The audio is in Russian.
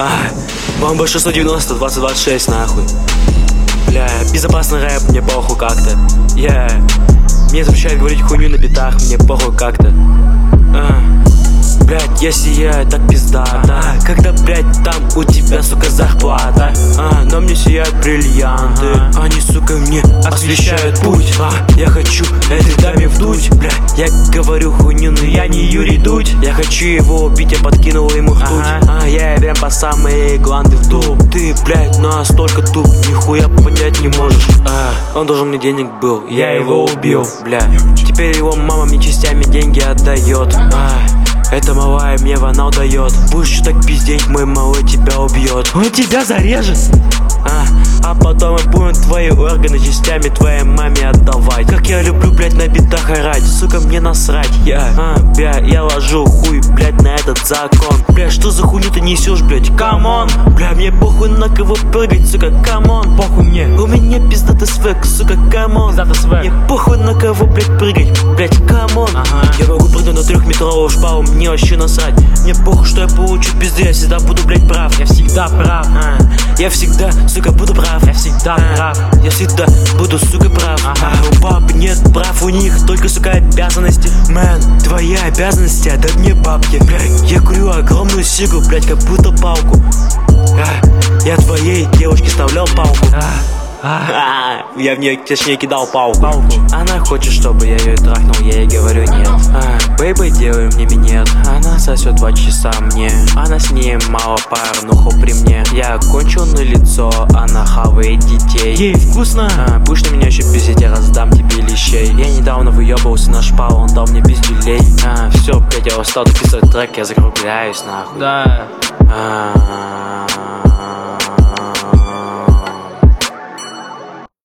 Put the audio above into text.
Бомба 690, 2026, нахуй. Бля, безопасный рэп, мне похуй как-то. Мне запрещают говорить хуйню на битах, мне похуй как-то. Блять, я сияю, так пизда, да. Когда, блять, там у тебя, сука, зарплата, но мне сияют бриллианты, они, сука, мне освещают путь. Я хочу этой даме вдуть, бля. Я говорю хуйню, но я не Юрий Дудь. Я хочу его убить, я подкинул ему ртуть. Я прям по самые гланды вдул. Ты, блять, настолько туп, нихуя понять не можешь. Он должен мне денег был, я его убил, бля. Теперь его мама мне частями деньги отдает. Эта малая мне ванал дает. Будешь еще так пиздеть, мой малый тебя убьет. Он тебя зарежет. А потом я буду твои органы частями твоей маме отдавать. Как я люблю, блять, на битах орать. Сука, мне насрать. Я ложу хуй, блять, на этот закон. Бля, что за хуйню ты несешь, блять? Камон. Бля, мне похуй на кого прыгать, сука, камон. Похуй мне. У меня пиздатый свек, сука, камон. Мне похуй на кого, блять, прыгать, блять, камон. Я могу прыгнуть на 3-метровую шпалу, мне вообще насрать. Мне похуй, что я получу пизды, я всегда буду, блять, прав. Я всегда прав. Я всегда, сука, буду прав. Я всегда прав. Я всегда буду, сука, прав. У баб нет прав, у них только, сука, обязанности. Мэн, твои обязанности отдать мне бабки. Блядь, я курю огромную сигару, блядь, как будто палку. Я твоей девушке вставлял палку. Я в нее, точнее, кидал палку. Она хочет, чтобы я ее трахнул, я ей говорю нет. Бэйбэй, делай мне минет. Она сосет 2 часа мне. Она снимала порнуху при мне. Я кончил на лицо, она хавает детей. Ей вкусно. Будешь на меня еще пиздеть, я раздам тебе лещей. Я недавно выебывался на шпалу, он дал мне пиздюлей. Все, блять, я устал дописывать трек, я закругляюсь нахуй. Да.